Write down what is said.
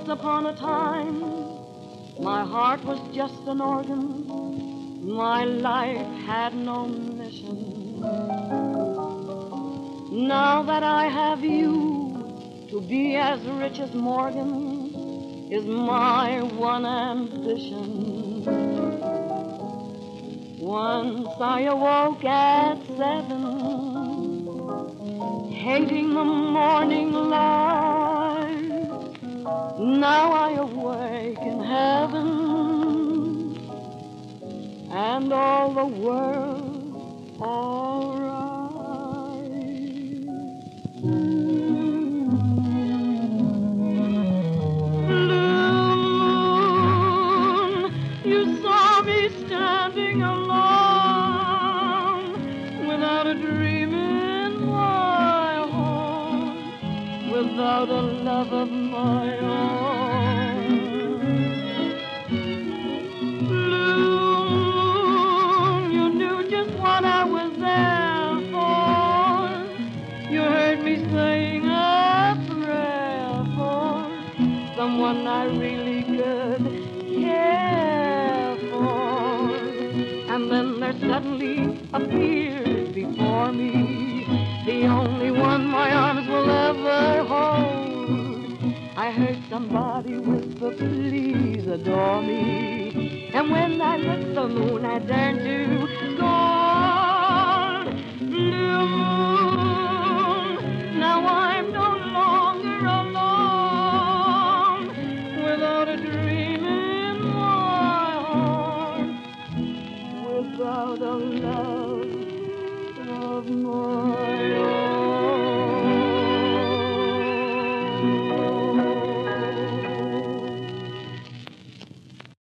Once upon a time, my heart was just an organ. My life had no mission. Now that I have you, to be as rich as Morgan is my one ambition. Once I awoke at 7, hating the morning light. Now I awake in heaven, and all the world all right. You saw me standing alone, without a dream in my heart, without a love of my own. Moon, you knew just what I was there for. You heard me saying a prayer for someone I really could care for. And then there suddenly appeared before me the only one my arms will ever hold. I heard somebody whisper, please adore me. And when I looked the moon, I turned to gold. Blue moon, now I'm no longer alone, without a dream in my heart, without a love of mine.